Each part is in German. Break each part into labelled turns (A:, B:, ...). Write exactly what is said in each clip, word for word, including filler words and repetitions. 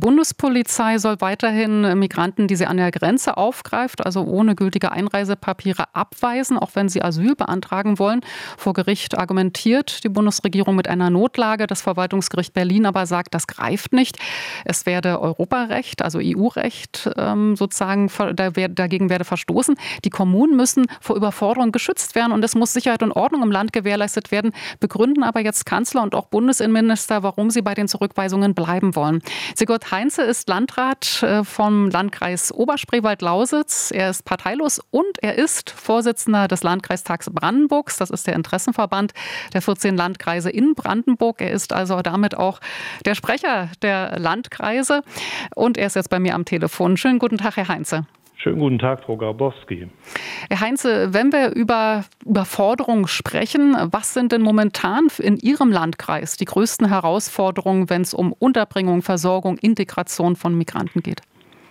A: Bundespolizei soll weiterhin Migranten, die sie an der Grenze aufgreift, also ohne gültige Einreisepapiere, abweisen, auch wenn sie Asyl beantragen wollen. Vor Gericht argumentiert die Bundesregierung mit einer Notlage. Das Verwaltungsgericht Berlin aber sagt, das greift nicht. Es werde Europarecht, also E U-Recht ähm, sozusagen, dagegen werde verstoßen. Die Kommunen müssen vor Überforderung geschützt werden und es muss Sicherheit und Ordnung im Land gewährleistet werden. Begründen aber jetzt Kanzler und auch Bundesinnenminister, warum sie bei den Zurückweisungen bleiben wollen. Sigurd Heinze ist Landrat vom Landkreis Oberspreewald-Lausitz. Er ist parteilos und er ist Vorsitzender des Landkreistags Brandenburgs. Das ist der Interessenverband der vierzehn Landkreise in Brandenburg. Er ist also damit auch der Sprecher der Landkreise und er ist jetzt bei mir am Telefon. Schönen guten Tag, Herr Heinze.
B: Schönen guten Tag, Frau Grabowski.
A: Herr Heinze, wenn wir über Überforderung sprechen, was sind denn momentan in Ihrem Landkreis die größten Herausforderungen, wenn es um Unterbringung, Versorgung, Integration von Migranten geht?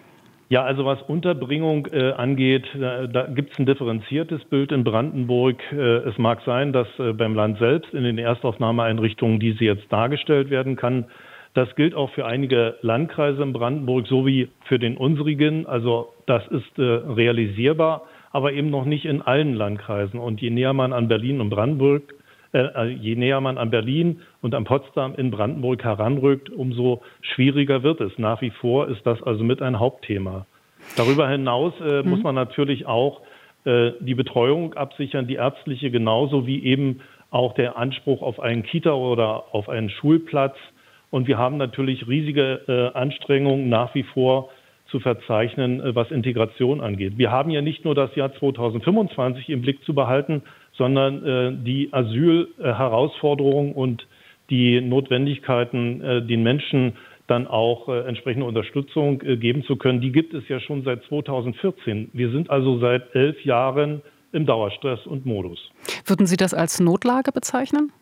B: Ja, also was Unterbringung äh, angeht, da, da gibt es ein differenziertes Bild in Brandenburg. Äh, es mag sein, dass äh, beim Land selbst in den Erstaufnahmeeinrichtungen, die sie jetzt dargestellt werden kann, das gilt auch für einige Landkreise in Brandenburg sowie für den unsrigen. Also das ist äh, realisierbar, aber eben noch nicht in allen Landkreisen. Und je näher man an Berlin und Brandenburg, äh, je näher man an Berlin und an Potsdam in Brandenburg heranrückt, umso schwieriger wird es. Nach wie vor ist das also mit ein Hauptthema. Darüber hinaus äh, mhm. muss man natürlich auch äh, die Betreuung absichern, die ärztliche genauso wie eben auch der Anspruch auf einen Kita oder auf einen Schulplatz. Und wir haben natürlich riesige äh, Anstrengungen nach wie vor zu verzeichnen, äh, was Integration angeht. Wir haben ja nicht nur das Jahr zweitausendfünfundzwanzig im Blick zu behalten, sondern äh, die Asylherausforderungen und die Notwendigkeiten, äh, den Menschen dann auch äh, entsprechende Unterstützung äh, geben zu können, die gibt es ja schon seit zweitausendvierzehn. Wir sind also seit elf Jahren im Dauerstress und Modus.
A: Würden Sie das als Notlage bezeichnen?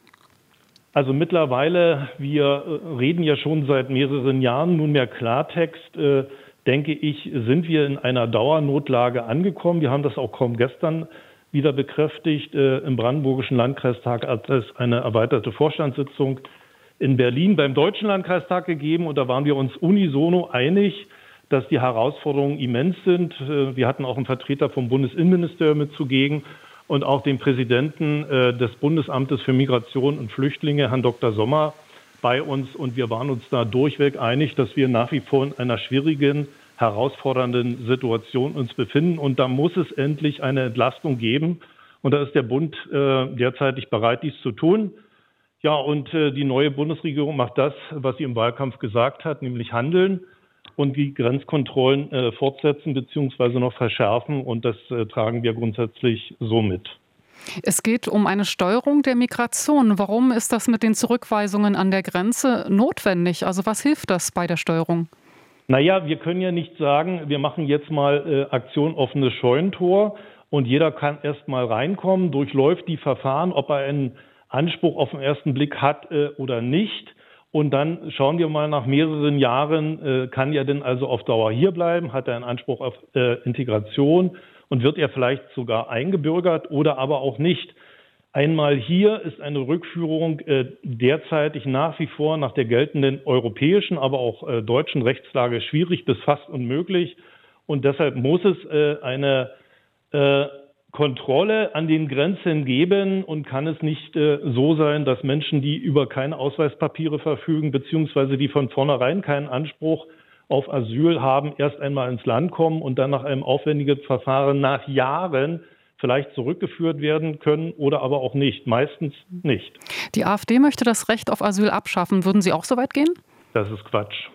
B: Also mittlerweile, wir reden ja schon seit mehreren Jahren nunmehr Klartext, äh, denke ich, sind wir in einer Dauernotlage angekommen. Wir haben das auch kaum gestern wieder bekräftigt. Äh, im Brandenburgischen Landkreistag hat es eine erweiterte Vorstandssitzung in Berlin beim Deutschen Landkreistag gegeben und da waren wir uns unisono einig, dass die Herausforderungen immens sind. Äh, wir hatten auch einen Vertreter vom Bundesinnenministerium mit zugegen. Und auch den Präsidenten äh, des Bundesamtes für Migration und Flüchtlinge, Herrn Doktor Sommer, bei uns. Und wir waren uns da durchweg einig, dass wir nach wie vor in einer schwierigen, herausfordernden Situation uns befinden. Und da muss es endlich eine Entlastung geben. Und da ist der Bund äh, derzeitig bereit, dies zu tun. Ja, und äh, die neue Bundesregierung macht das, was sie im Wahlkampf gesagt hat, nämlich handeln und die Grenzkontrollen äh, fortsetzen bzw. noch verschärfen. Und das äh, tragen wir grundsätzlich so mit.
A: Es geht um eine Steuerung der Migration. Warum ist das mit den Zurückweisungen an der Grenze notwendig? Also was hilft das bei der Steuerung?
B: Naja, wir können ja nicht sagen, wir machen jetzt mal äh, Aktion offenes Scheunentor und jeder kann erst mal reinkommen, durchläuft die Verfahren, ob er einen Anspruch auf den ersten Blick hat äh, oder nicht. Und dann schauen wir mal nach mehreren Jahren, äh, kann er denn also auf Dauer hier bleiben? Hat er einen Anspruch auf äh, Integration? Und wird er vielleicht sogar eingebürgert oder aber auch nicht? Einmal hier ist eine Rückführung äh, derzeitig nach wie vor nach der geltenden europäischen, aber auch äh, deutschen Rechtslage schwierig bis fast unmöglich. Und deshalb muss es äh, eine äh, Kontrolle an den Grenzen geben und kann es nicht äh, so sein, dass Menschen, die über keine Ausweispapiere verfügen, beziehungsweise die von vornherein keinen Anspruch auf Asyl haben, erst einmal ins Land kommen und dann nach einem aufwendigen Verfahren nach Jahren vielleicht zurückgeführt werden können oder aber auch nicht. Meistens nicht.
A: Die AfD möchte das Recht auf Asyl abschaffen. Würden Sie auch so weit gehen?
B: Das ist Quatsch.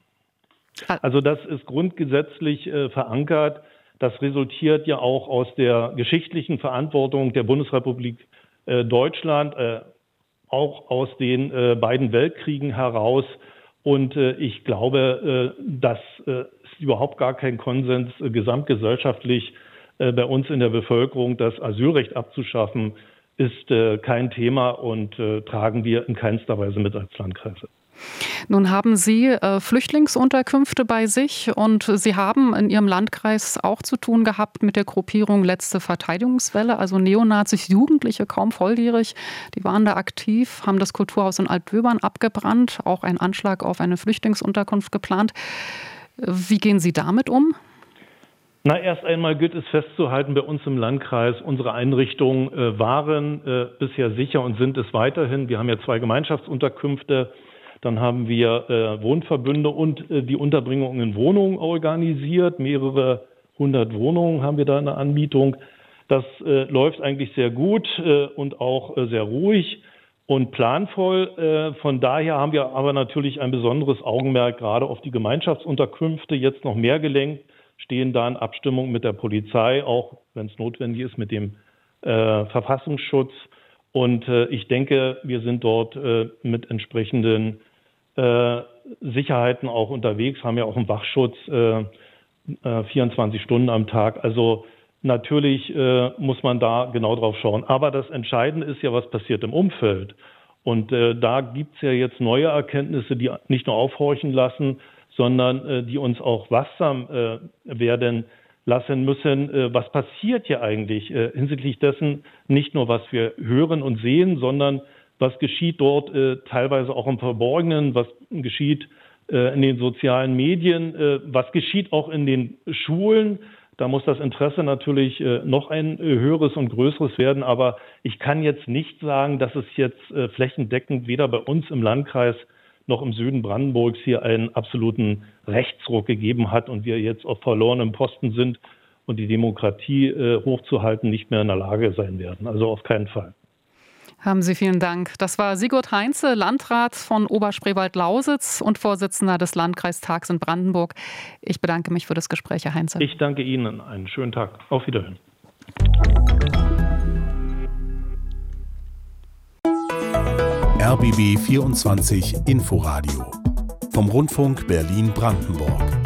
B: Also das ist grundgesetzlich äh, verankert. Das resultiert ja auch aus der geschichtlichen Verantwortung der Bundesrepublik äh, Deutschland, äh, auch aus den äh, beiden Weltkriegen heraus. Und äh, ich glaube, äh, das äh, ist überhaupt gar kein Konsens äh, gesamtgesellschaftlich äh, bei uns in der Bevölkerung. Das Asylrecht abzuschaffen ist äh, kein Thema und äh, tragen wir in keinster Weise mit als Landkreise.
A: Nun haben Sie äh, Flüchtlingsunterkünfte bei sich und Sie haben in Ihrem Landkreis auch zu tun gehabt mit der Gruppierung Letzte Verteidigungswelle, also Neonazis, Jugendliche, kaum volljährig. Die waren da aktiv, haben das Kulturhaus in Altwöbern abgebrannt, auch ein Anschlag auf eine Flüchtlingsunterkunft geplant. Wie gehen Sie damit um?
B: Na, erst einmal gilt es festzuhalten, bei uns im Landkreis, unsere Einrichtungen äh, waren äh, bisher sicher und sind es weiterhin. Wir haben ja zwei Gemeinschaftsunterkünfte, dann haben wir äh, Wohnverbünde und äh, die Unterbringung in Wohnungen organisiert. Mehrere hundert Wohnungen haben wir da in der Anmietung. Das äh, läuft eigentlich sehr gut äh, und auch äh, sehr ruhig und planvoll. Äh, von daher haben wir aber natürlich ein besonderes Augenmerk gerade auf die Gemeinschaftsunterkünfte jetzt noch mehr gelenkt. Stehen da in Abstimmung mit der Polizei, auch wenn es notwendig ist, mit dem äh, Verfassungsschutz. Und äh, ich denke, wir sind dort äh, mit entsprechenden äh, Sicherheiten auch unterwegs, haben ja auch einen Wachschutz äh, äh, vierundzwanzig Stunden am Tag. Also natürlich äh, muss man da genau drauf schauen. Aber das Entscheidende ist ja, was passiert im Umfeld. Und äh, da gibt es ja jetzt neue Erkenntnisse, die nicht nur aufhorchen lassen, sondern äh, die uns auch wachsam äh, werden lassen müssen. Äh, was passiert hier eigentlich äh, hinsichtlich dessen, nicht nur was wir hören und sehen, sondern was geschieht dort äh, teilweise auch im Verborgenen, was geschieht äh, in den sozialen Medien, äh, was geschieht auch in den Schulen. Da muss das Interesse natürlich äh, noch ein äh, höheres und größeres werden. Aber ich kann jetzt nicht sagen, dass es jetzt äh, flächendeckend weder bei uns im Landkreis noch im Süden Brandenburgs hier einen absoluten Rechtsruck gegeben hat und wir jetzt auf verlorenem Posten sind und die Demokratie äh, hochzuhalten nicht mehr in der Lage sein werden. Also auf keinen Fall.
A: Haben Sie vielen Dank. Das war Sigurd Heinze, Landrat von Oberspreewald-Lausitz und Vorsitzender des Landkreistags in Brandenburg. Ich bedanke mich für das Gespräch, Herr Heinze.
B: Ich danke Ihnen. Einen schönen Tag. Auf Wiederhören.
C: R B B vierundzwanzig Inforadio vom Rundfunk Berlin-Brandenburg.